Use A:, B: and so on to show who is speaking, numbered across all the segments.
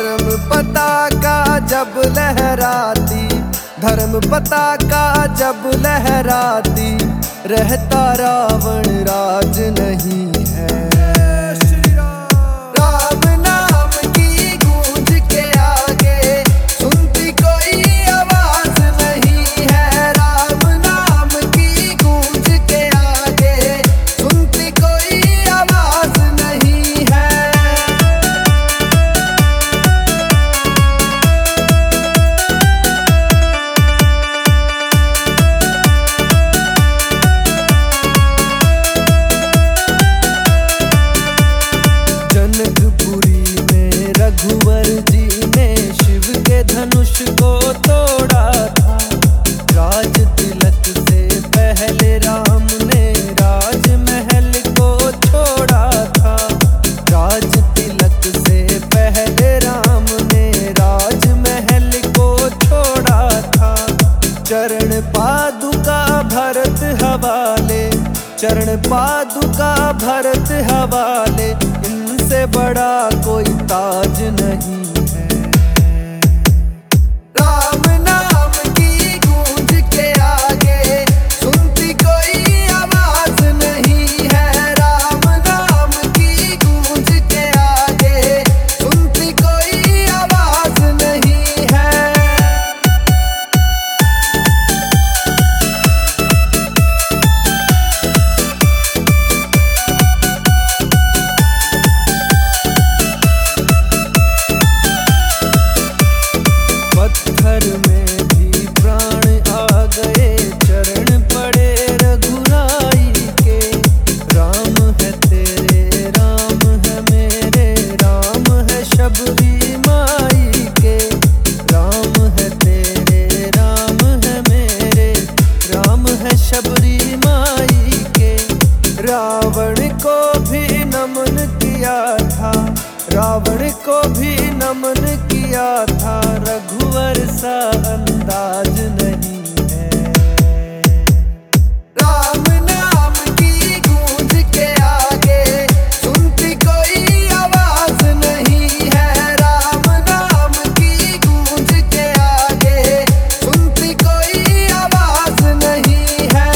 A: धर्म पताका जब लहराती, धर्म पताका जब लहराती, रहता रावण राज नहीं है। राम नाम की गूंज के आगे सुनती कोई आवाज नहीं है। राम नाम की गूंज के आगे सुनती कोई आवाज नहीं है। जनकपुरी में रघुवर जी ने शिव के धनुष को तोड़ा था। राज तिलक से पहले राम ने राजमहल को छोड़ा था। राज तिलक से पहले राम ने राजमहल को छोड़ा था। चरण पादुका भरत हवाले, चरण पादुका भरत हवाले, इनसे बड़ा कोई ताज नहीं है। राम नाम की गूंज के आगे सुनती कोई आवाज नहीं है। राम नाम की गूंज के आगे सुनती कोई आवाज नहीं है। पत्थर में भी प्राण आ गए, चरण पड़े रघुराई के। राम है तेरे, राम है मेरे, राम है शबरी माई के। राम है तेरे, राम है मेरे, राम है शबरी माई के। रावण को भी नमन किया था, रावण को भी नमन किया था। रघुवर सा अंदाज नहीं है। राम नाम की गूंज के आगे सुनती कोई आवाज नहीं है। राम नाम की गूंज के आगे सुनती कोई आवाज नहीं है।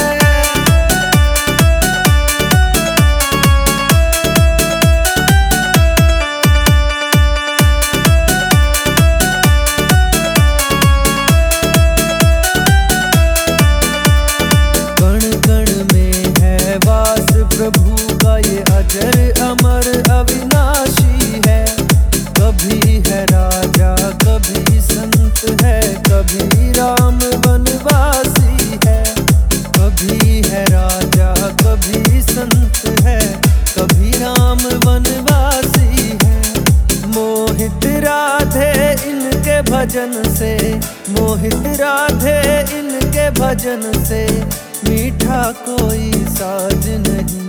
A: प्रभु का ये अजर अमर अविनाशी है। कभी है राजा कभी संत है, कभी राम वनवासी है। कभी है राजा कभी संत है, कभी राम वनवासी है। मोहित राधे इनके भजन से, मोहित राधे इनके भजन से, मीठा कोई साज नहीं।